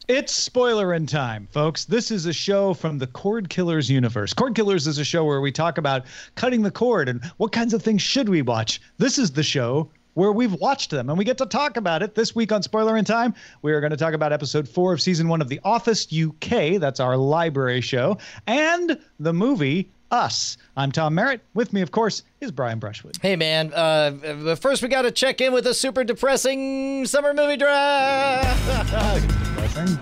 It's spoiler in time, folks. This is a show from the Cord Killers universe. Cord Killers is a show where we talk about cutting the cord and what kinds of things should we watch. This is the show where we've watched them and we get to talk about it. This week on Spoiler in Time, we are going to talk about episode 4 of season 1 of The Office UK. That's our library show. And the movie Us. I'm Tom Merritt. With me, of course, is Brian Brushwood. Hey, man. But first, we got to check in with a super depressing summer movie draft. Depressing?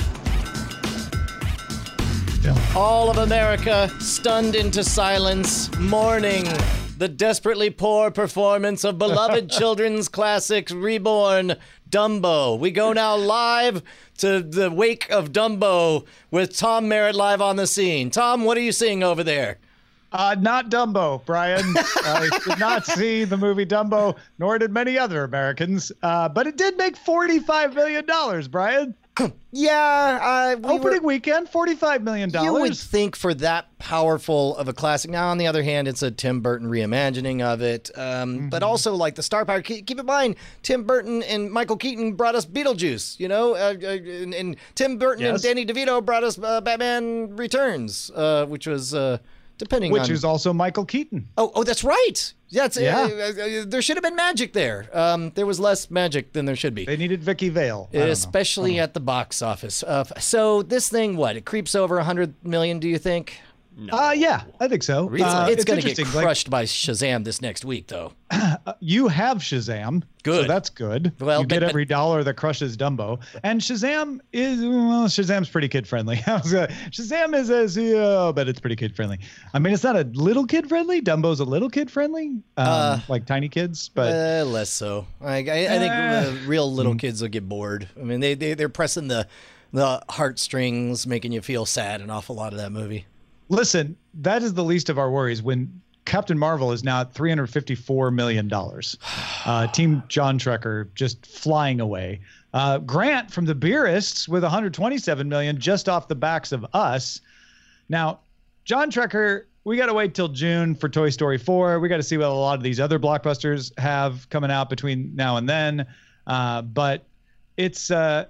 All of America stunned into silence, mourning the desperately poor performance of beloved children's classic reborn, Dumbo. We go now live to the wake of Dumbo with Tom Merritt live on the scene. Tom, what are you seeing over there? Not Dumbo, Brian. I did not see the movie Dumbo, nor did many other Americans. But it did make $45 million, Brian. Yeah. Opening weekend, $45 million. You would think for that powerful of a classic. Now, on the other hand, it's a Tim Burton reimagining of it. But also, like, the star power. Keep in mind, Tim Burton and Michael Keaton brought us Beetlejuice, you know? And Tim Burton and Danny DeVito brought us Batman Returns, which was... Which is also Michael Keaton. Oh, that's right. There should have been magic there. There was less magic than there should be. They needed Vicky Vale. Especially at the box office. So this thing, it creeps over 100 million, do you think? No. Yeah, I think so. It's going to get crushed by Shazam this next week, though. You have Shazam. Good. So that's good. Well, you get every dollar that crushes Dumbo. And Shazam's pretty kid-friendly. Shazam is but it's pretty kid-friendly. I mean, it's not a little kid-friendly. Dumbo's a little kid-friendly, like tiny kids, but... less so. I think real little kids will get bored. I mean, they're pressing the heartstrings, making you feel sad an awful lot of that movie. Listen, that is the least of our worries when Captain Marvel is now at $354 million. Team John Trekker just flying away. Grant from the Beerists with $127 million just off the backs of Us. Now, John Trekker, we got to wait till June for Toy Story 4. We got to see what a lot of these other blockbusters have coming out between now and then. But it's...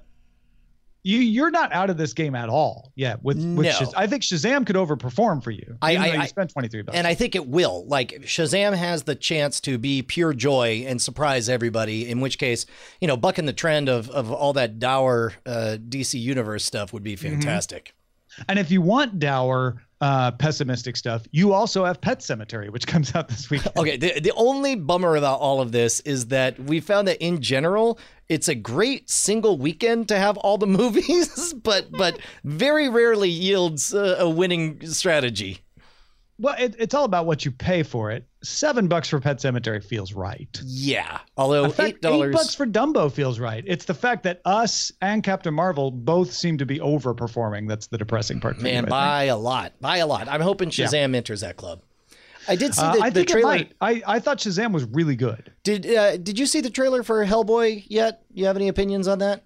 You're not out of this game at all. Yeah, I think Shazam could overperform for you. You spent $23. And I think it will. Like, Shazam has the chance to be pure joy and surprise everybody, in which case, bucking the trend of all that dour DC Universe stuff would be fantastic. Mm-hmm. And if you want dour, pessimistic stuff, you also have Pet Sematary, which comes out this week. Okay, the only bummer about all of this is that we found that in general, it's a great single weekend to have all the movies, but very rarely yields a winning strategy. Well, it's all about what you pay for it. $7 for Pet Sematary feels right. Yeah, although $8 $8 for Dumbo feels right. It's the fact that Us and Captain Marvel both seem to be overperforming. That's the depressing part. Man, by a lot. I'm hoping Shazam enters that club. I did see the trailer. It might. I thought Shazam was really good. Did you see the trailer for Hellboy yet? You have any opinions on that?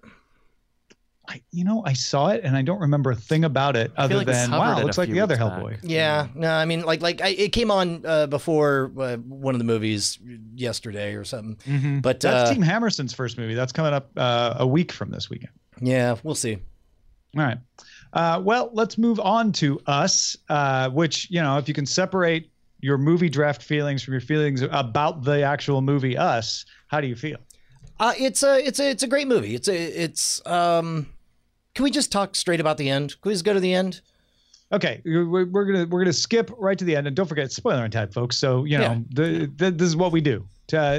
I saw it and I don't remember a thing about it other than, wow, it looks like the other Hellboy. Yeah. No, I mean, it came on before one of the movies yesterday or something. Mm-hmm. But that's Team Hammerson's first movie. That's coming up a week from this weekend. Yeah, we'll see. All right. Well, let's move on to Us, which, if you can separate your movie draft feelings from your feelings about the actual movie Us, how do you feel? It's a great movie. Can we just talk straight about the end? Can we just go to the end? Okay, we're gonna skip right to the end, and don't forget, spoiler in time, folks. So this is what we do.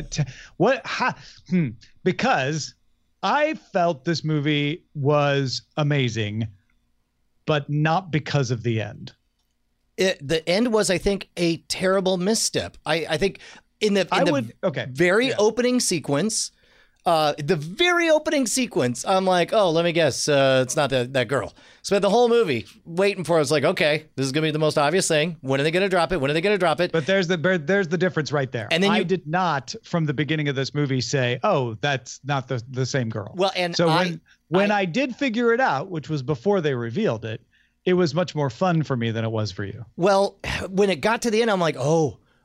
Because I felt this movie was amazing, but not because of the end. The end was, I think, a terrible misstep. I think in the very opening sequence. The very opening sequence, I'm like, oh, let me guess, it's not that girl. Spent the whole movie waiting for it. I was like, okay, this is going to be the most obvious thing. When are they going to drop it? When are they going to drop it? But there's the difference right there. And then I did not, from the beginning of this movie, say, oh, that's not the same girl. Well, and so when I did figure it out, which was before they revealed it, it was much more fun for me than it was for you. Well, when it got to the end, I'm like, oh,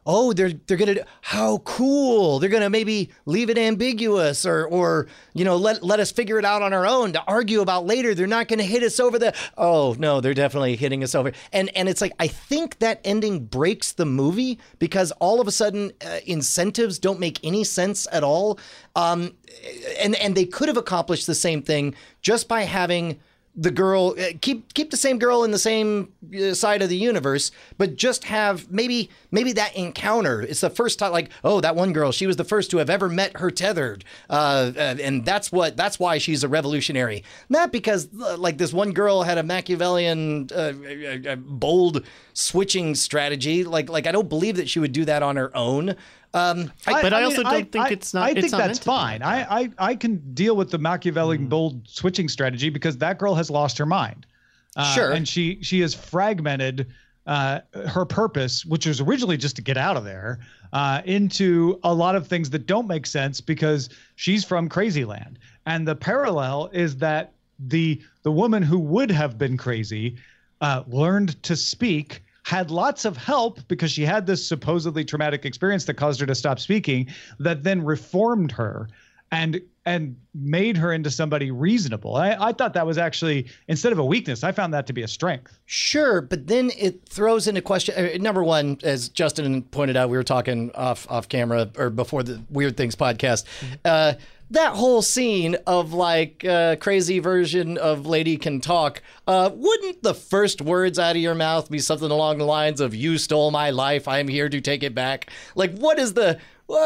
oh, they're gonna, how cool. They're gonna maybe leave it ambiguous or let us figure it out on our own to argue about later. They're not gonna hit us over the, oh no, they're definitely hitting us over. And it's like, I think that ending breaks the movie because all of a sudden incentives don't make any sense at all. And they could have accomplished the same thing just by having the girl keep the same girl in the same side of the universe, but just have maybe that encounter. It's the first time, like, oh, that one girl, she was the first to have ever met her tethered, and that's why she's a revolutionary. Not because like this one girl had a Machiavellian bold switching strategy. Like I don't believe that she would do that on her own. I also don't think it's not. I think that's fine. I can deal with the Machiavellian bold switching strategy because that girl has lost her mind. Sure. And she has fragmented her purpose, which was originally just to get out of there, into a lot of things that don't make sense because she's from crazy land. And the parallel is that the woman who would have been crazy learned to speak, had lots of help because she had this supposedly traumatic experience that caused her to stop speaking, that then reformed her and made her into somebody reasonable. I thought that was actually, instead of a weakness, I found that to be a strength. Sure, but then it throws into question, number one, as Justin pointed out, we were talking off camera or before the Weird Things podcast, that whole scene of like crazy version of Lady Can Talk, wouldn't the first words out of your mouth be something along the lines of, you stole my life, I'm here to take it back? Like, what is the...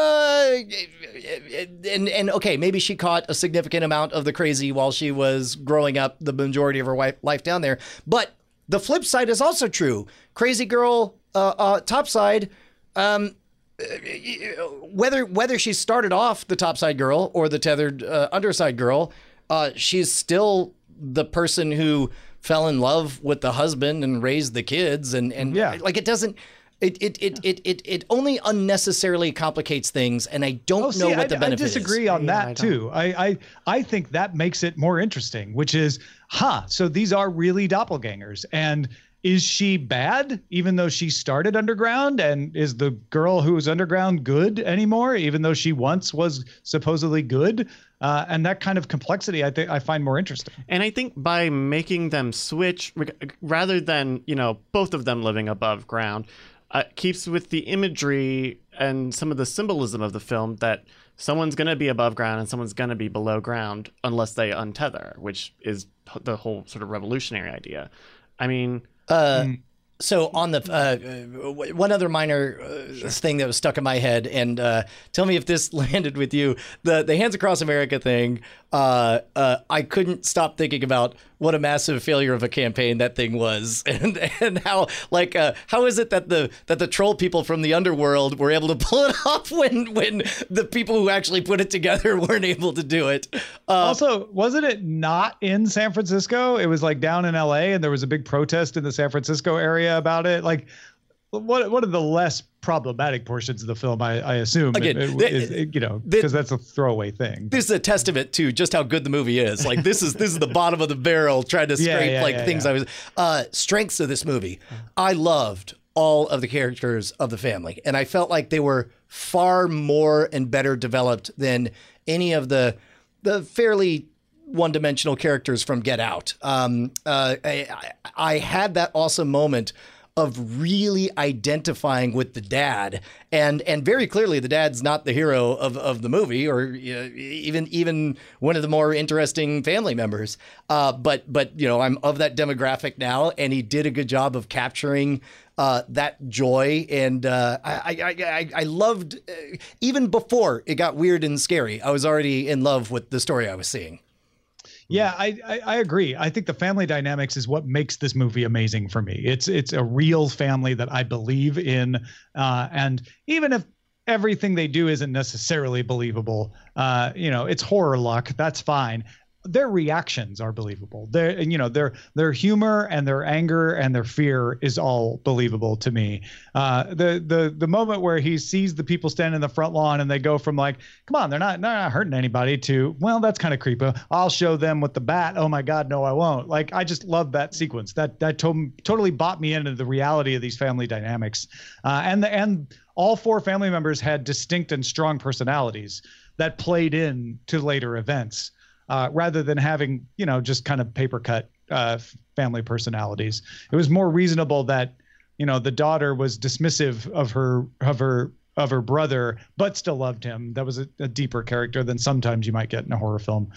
and okay, maybe she caught a significant amount of the crazy while she was growing up the majority of her life down there. But the flip side is also true. Crazy girl, topside, whether she started off the topside girl or the tethered underside girl, she's still the person who fell in love with the husband and raised the kids, and yeah. Like it doesn't. It only unnecessarily complicates things, and I don't know what the benefit is. I disagree on that too. I think that makes it more interesting, which is, so these are really doppelgangers, and is she bad even though she started underground, and is the girl who was underground good anymore even though she once was supposedly good? And that kind of complexity I find more interesting. And I think by making them switch rather than, both of them living above ground, keeps with the imagery and some of the symbolism of the film that someone's going to be above ground and someone's going to be below ground unless they untether, which is the whole sort of revolutionary idea. I mean... So on the one other minor thing that was stuck in my head, and tell me if this landed with you, the Hands Across America thing, I couldn't stop thinking about what a massive failure of a campaign that thing was, and how is it that the troll people from the underworld were able to pull it off when the people who actually put it together weren't able to do it. Also, wasn't it not in San Francisco? It was like down in LA, and there was a big protest in the San Francisco area about it. Like, what are the less problematic portions of the film? I assume again, because that's a throwaway thing. This is a testament to just how good the movie is. Like this is the bottom of the barrel, trying to scrape things. I was strengths of this movie. I loved all of the characters of the family, and I felt like they were far more and better developed than any of the fairly one-dimensional characters from Get Out. I had that awesome moment of really identifying with the dad, and very clearly the dad's not the hero of the movie, or even one of the more interesting family members. But I'm of that demographic now, and he did a good job of capturing that joy, and I loved even before it got weird and scary. I was already in love with the story I was seeing. Yeah, I agree. I think the family dynamics is what makes this movie amazing for me. It's a real family that I believe in, and even if everything they do isn't necessarily believable, it's horror luck. That's fine. their reactions are believable. Their humor and their anger and their fear is all believable to me. The moment where he sees the people standing in the front lawn and they go from like, come on, they're not hurting anybody, to, well, that's kind of creepy. I'll show them with the bat. Oh my God, no, I won't. Like, I just love that sequence. That totally bought me into the reality of these family dynamics. And all four family members had distinct and strong personalities that played in to later events, rather than having, just kind of paper cut family personalities. It was more reasonable that, the daughter was dismissive of her brother, but still loved him. That was a deeper character than sometimes you might get in a horror film.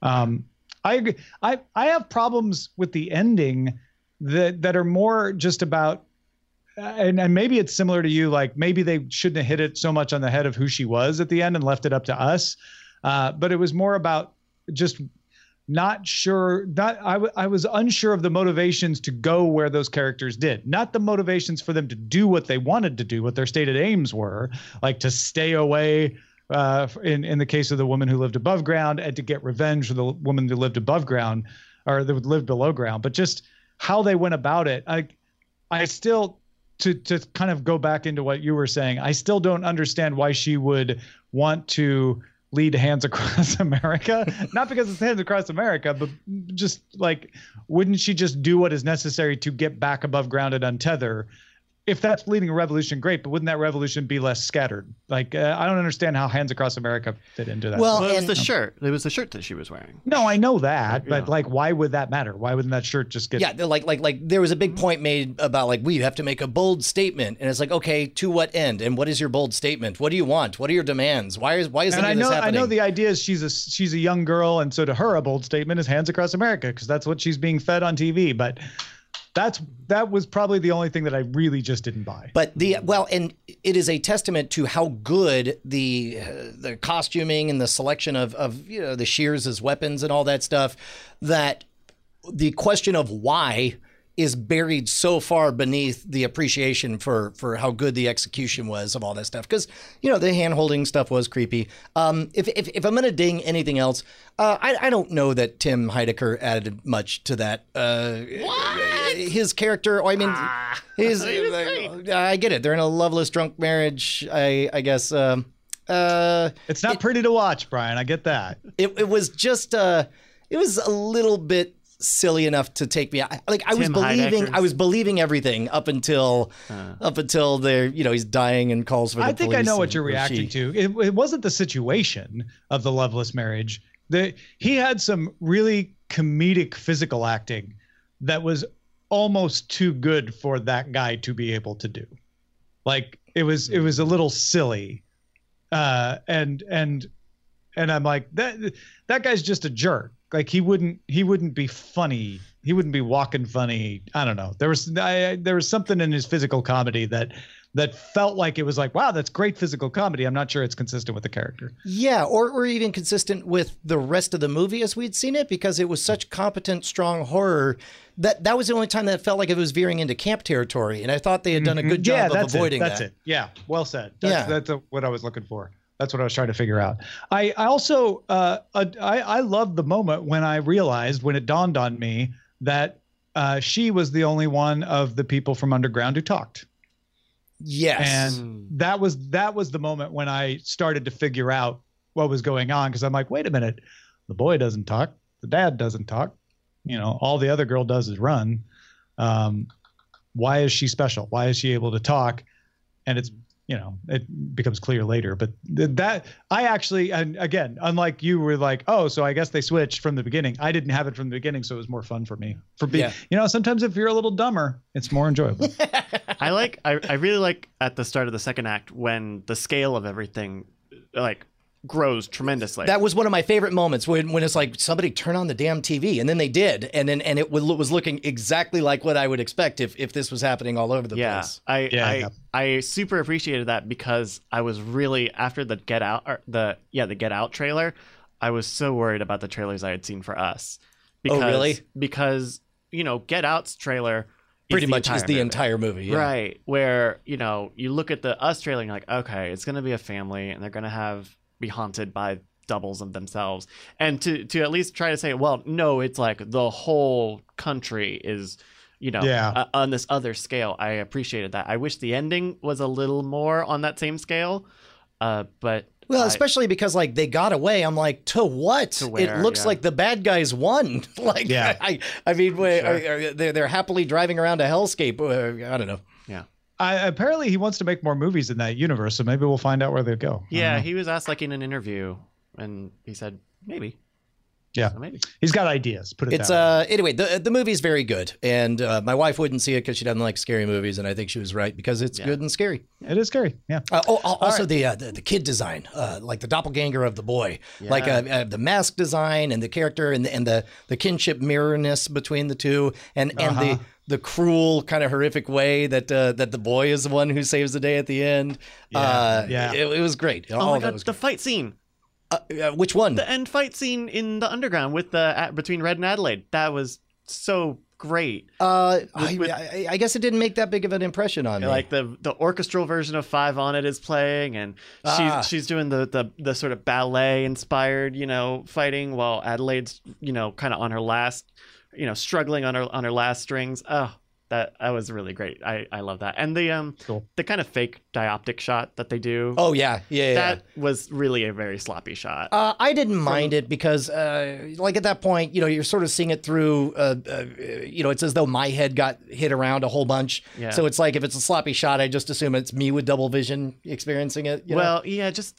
I have problems with the ending that are more just about, and maybe it's similar to you, like maybe they shouldn't have hit it so much on the head of who she was at the end and left it up to us. But it was more about just not sure. I was unsure of the motivations to go where those characters did, not the motivations for them to do what they wanted to do, what their stated aims were, like to stay away in the case of the woman who lived above ground, and to get revenge for the woman who lived above ground, or that lived below ground, but just how they went about it. I still, to kind of go back into what you were saying, I still don't understand why she would want to lead Hands Across America. Not because it's Hands Across America, but just like, wouldn't she just do what is necessary to get back above ground and untether? If that's leading a revolution, great, but wouldn't that revolution be less scattered? Like, I don't understand how Hands Across America fit into that. Well, it was the shirt. It was the shirt that she was wearing. No, I know that, but like, why would that matter? Why wouldn't that shirt just get? Yeah, like there was a big point made about like, we have to make a bold statement, and it's like, okay, to what end? And what is your bold statement? What do you want? What are your demands? Why is any of this happening? I know the idea is she's a young girl, and so to her a bold statement is Hands Across America, because that's what she's being fed on TV, but. That was probably the only thing that I really just didn't buy. But and it is a testament to how good the costuming and the selection of the shears as weapons and all that stuff, that the question of why is buried so far beneath the appreciation for how good the execution was of all that stuff. Because, the hand-holding stuff was creepy. If I'm going to ding anything else, I don't know that Tim Heidecker added much to that. His character, I mean, I get it. They're in a loveless drunk marriage, I guess. It's not pretty to watch, Brian. I get that. It was just, it was a little bit silly enough to take me. I was believing everything up until there, he's dying and calls for the police. I think I know what you're reacting to. It wasn't the situation of the loveless marriage. He had some really comedic physical acting that was almost too good for that guy to be able to do. Like, it was a little silly. And I'm like, that guy's just a jerk. Like, he wouldn't be funny. He wouldn't be walking funny. I don't know. There was something in his physical comedy that felt like it was like, wow, that's great physical comedy. I'm not sure it's consistent with the character. Yeah, or even consistent with the rest of the movie as we'd seen it, because it was such competent, strong horror that was the only time that it felt like it was veering into camp territory. And I thought they had done a good job of avoiding that. That's it. Yeah, well said. That's what I was looking for. That's what I was trying to figure out. I also I loved the moment when I realized, when it dawned on me, that she was the only one of the people from underground who talked. Yes. And that was the moment when I started to figure out what was going on, because I'm like, wait a minute, the boy doesn't talk, the dad doesn't talk, all the other girl does is run. Why is she special? Why is she able to talk? And it's it becomes clear later, but that I actually, and again, unlike you were like, oh, so I guess they switched from the beginning. I didn't have it from the beginning, so it was more fun for me. Sometimes if you're a little dumber, it's more enjoyable. I really like at the start of the second act when the scale of everything grows tremendously. That was one of my favorite moments when it's like, somebody turn on the damn TV, and then they did, and it was looking exactly like what I would expect if this was happening all over the place. I super appreciated that, because I was really, after the Get Out the Get Out trailer, I was so worried about the trailers I had seen for Us. Because, really? Because Get Out's trailer pretty much is the entire movie, yeah. Right? Where you look at the Us trailer and you're like, okay, it's gonna be a family, and they're gonna be haunted by doubles of themselves. And to at least try to say, well, no, it's like the whole country is, on this other scale. I appreciated that. I wish the ending was a little more on that same scale, but. Well, especially because like they got away. I'm like, to what? To where, it looks like the bad guys won. Like, I mean, they're happily driving around a hellscape. I don't know. Yeah. Apparently, he wants to make more movies in that universe, so maybe we'll find out where they go. Yeah, he was asked like in an interview, and he said maybe. Yeah, so maybe he's got ideas. Put it that way. Anyway, the movie's very good, and my wife wouldn't see it because she doesn't like scary movies, and I think she was right because it's good and scary. It is scary. Yeah. Also the kid design, like the doppelganger of the boy, like the mask design and the character and the kinship mirrorness between the two, and the cruel kind of horrific way that the boy is the one who saves the day at the end. It was great. Oh my God, the fight scene. Which one? The end fight scene in the underground with between Red and Adelaide. That was so great. I guess it didn't make that big of an impression on me. Like the orchestral version of Five on It is playing, and she's doing the sort of ballet inspired, fighting, while Adelaide's, kind of on her last, struggling on her last strings. Oh, that was really great. I love that. And the kind of fake dioptic shot that they do. Oh yeah. That was really a very sloppy shot. I didn't mind it because like at that point, you're sort of seeing it through it's as though my head got hit around a whole bunch. Yeah. So it's like if it's a sloppy shot, I just assume it's me with double vision experiencing it. Well, yeah, just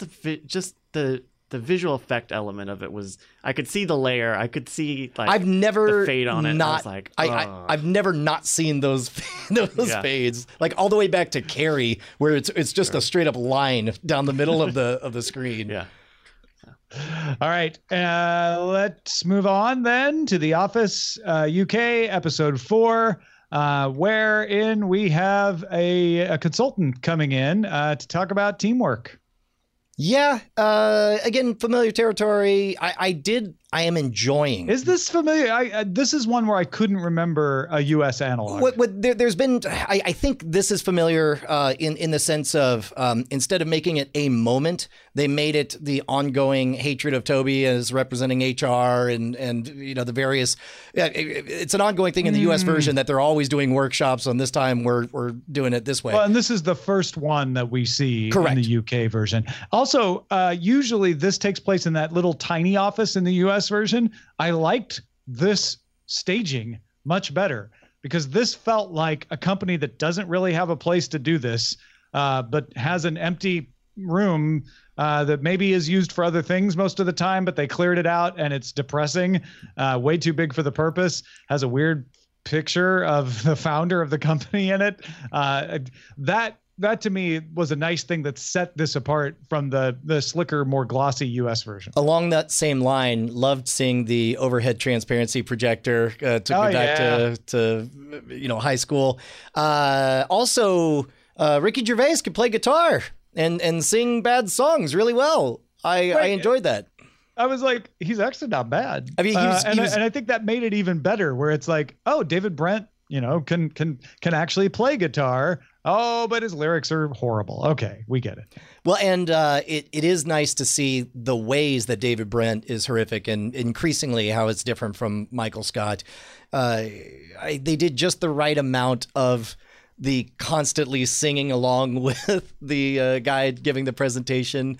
the visual effect element of it was, I could see the layer. I could see like I've never the fade on it. Not, I was like, I've never not seen those fades, like all the way back to Carrie, where it's just a straight up line down the middle of the screen. Yeah. All right, let's move on then to The Office UK episode 4, wherein we have a consultant coming in to talk about teamwork. Yeah. Again, familiar territory. I am enjoying. Is this familiar? This is one where I couldn't remember a U.S. analog. There's been. I think this is familiar in the sense of instead of making it a moment, they made it the ongoing hatred of Toby as representing HR and the various. It's an ongoing thing in the U.S. version that they're always doing workshops. And this time we're doing it this way. Well, and this is the first one that we see Correct. In the UK version. Also, usually this takes place in that little tiny office in the U.S. version. I liked this staging much better because this felt like a company that doesn't really have a place to do this, but has an empty room that maybe is used for other things most of the time, but they cleared it out and it's depressing, way too big for the purpose, has a weird picture of the founder of the company in it. That to me was a nice thing that set this apart from the slicker, more glossy U.S. version. Along that same line, loved seeing the overhead transparency projector. Took me back to high school. Also, Ricky Gervais could play guitar and sing bad songs really well. I enjoyed that. I was like, he's actually not bad. I mean, and I think that made it even better, where it's like, oh, David Brent, can actually play guitar. Oh, but his lyrics are horrible. Okay, we get it. Well, and it is nice to see the ways that David Brent is horrific and increasingly how it's different from Michael Scott. They did just the right amount of the constantly singing along with the guy giving the presentation.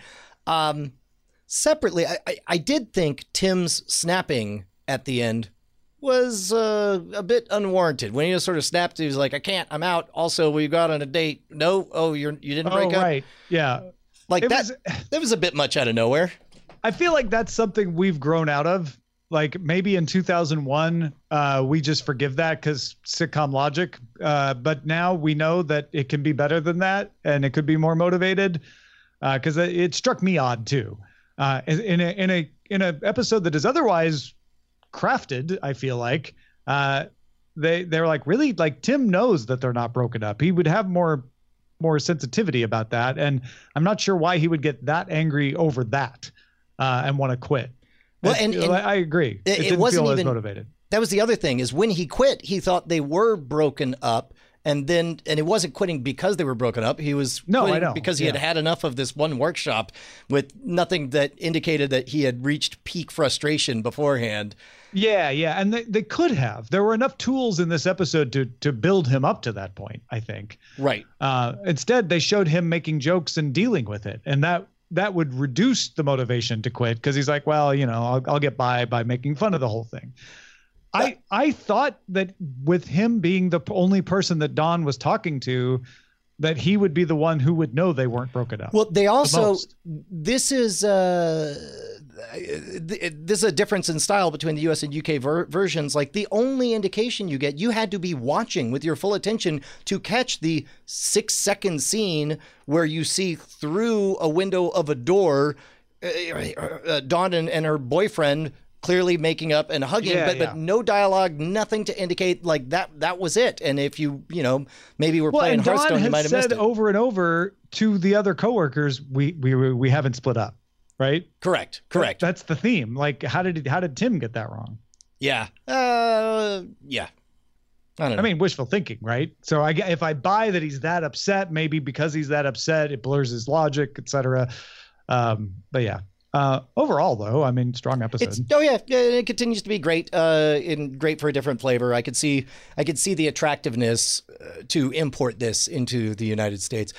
Separately, I did think Tim's snapping at the end was a bit unwarranted. When he just sort of snapped, he was like, I can't, I'm out. Also, we got on a date. No, you didn't break up? Right. Yeah. Like that was a bit much out of nowhere. I feel like that's something we've grown out of. Like maybe in 2001, we just forgive that because sitcom logic. But now we know that it can be better than that and it could be more motivated because it struck me odd too. In a episode that is otherwise crafted, I feel like they're like, really, like Tim knows that they're not broken up. He would have more sensitivity about that, and I'm not sure why he would get that angry over that and want to quit. Well, and I agree. It didn't wasn't feel even as motivated. That was the other thing, is when he quit, he thought they were broken up, And it wasn't quitting because they were broken up. He was quitting because he had had enough of this one workshop with nothing that indicated that he had reached peak frustration beforehand. Yeah. And they could have. There were enough tools in this episode to build him up to that point, I think. Right. Instead, they showed him making jokes and dealing with it. And that would reduce the motivation to quit because he's like, well, I'll get by making fun of the whole thing. I thought that with him being the only person that Dawn was talking to, that he would be the one who would know they weren't broken up. Well, they also, this is a difference in style between the US and UK versions. Like the only indication you get, you had to be watching with your full attention to catch the 6-second scene where you see through a window of a door, Dawn and her boyfriend clearly making up and hugging, but no dialogue, nothing to indicate like that was it. And if you maybe we're playing Hearthstone, you might have missed it. Said over and over to the other coworkers, we haven't split up, right? Correct. That's the theme. Like, how did Tim get that wrong? Yeah. I don't know. I mean, wishful thinking, right? So if I buy that he's that upset, maybe because he's that upset, it blurs his logic, etc. But yeah. Overall, though, I mean, strong episode. It continues to be great. Great for a different flavor. I could see the attractiveness to import this into the United States.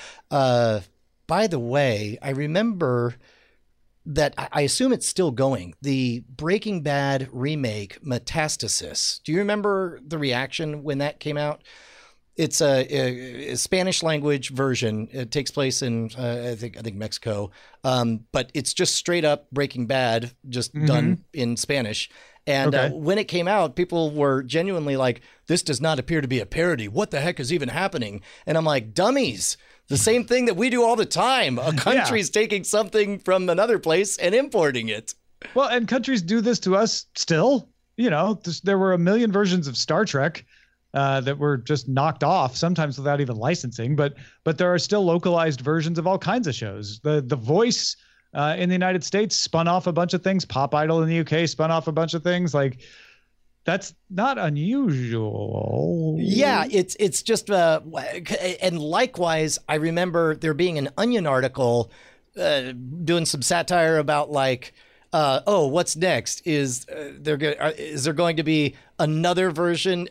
By the way, I remember that I assume it's still going. The Breaking Bad remake, Metastasis. Do you remember the reaction when that came out? It's a Spanish language version. It takes place in I think Mexico, but it's just straight up Breaking Bad, just done in Spanish. And when it came out, people were genuinely like, "This does not appear to be a parody. What the heck is even happening?" And I'm like, "Dummies! The same thing that we do all the time. A country's taking something from another place and importing it." Well, and countries do this to us still. There were a million versions of Star Trek that were just knocked off, sometimes without even licensing. But there are still localized versions of all kinds of shows. The Voice in the United States spun off a bunch of things. Pop Idol in the UK spun off a bunch of things. Like, that's not unusual. Yeah, it's just and likewise, I remember there being an Onion article doing some satire about like, what's next? Is there going to be another version,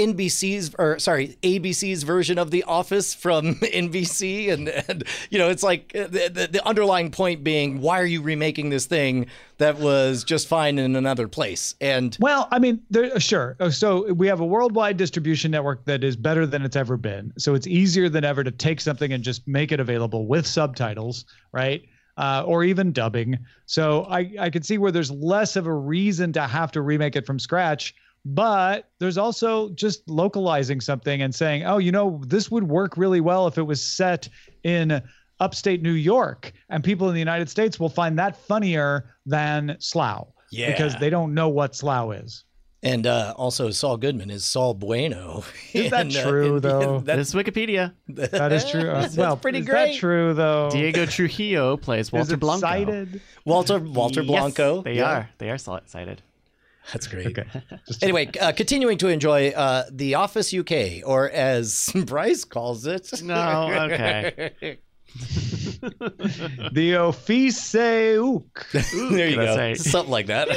ABC's version of The Office from NBC? And it's like the underlying point being, why are you remaking this thing that was just fine in another place? And well, I mean, sure. So we have a worldwide distribution network that is better than it's ever been. So it's easier than ever to take something and just make it available with subtitles, right? Or even dubbing. So I could see where there's less of a reason to have to remake it from scratch, but there's also just localizing something and saying, this would work really well if it was set in upstate New York, and people in the United States will find that funnier than Slough. Yeah. Because they don't know what Slough is. And also Saul Goodman is Saul Bueno. Is that true, though? That's Wikipedia. That is true. That's pretty is great. That true, though? Diego Trujillo plays Walter Blanco. Cited? Walter Blanco. They are cited. That's great. Okay. Anyway, continuing to enjoy The Office UK, or as Bryce calls it. No, okay. The Office Ook. There you go. Right. Something like that.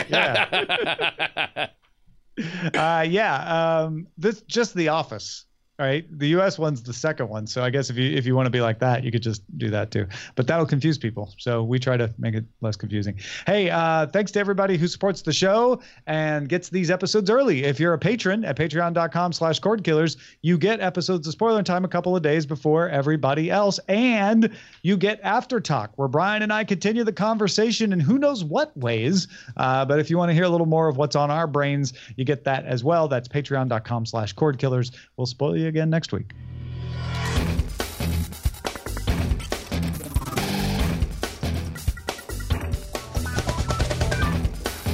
This just The Office. All right. The US one's the second one. So I guess if you want to be like that, you could just do that too. But that'll confuse people. So we try to make it less confusing. Hey, thanks to everybody who supports the show and gets these episodes early. If you're a patron at patreon.com/cordkillers, you get episodes of Spoiler Time a couple of days before everybody else. And you get After Talk, where Brian and I continue the conversation in who knows what ways. But if you want to hear a little more of what's on our brains, you get that as well. That's patreon.com/cordkillers. We'll spoil you again next week.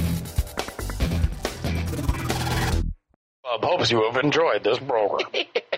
Bob hopes you have enjoyed this program.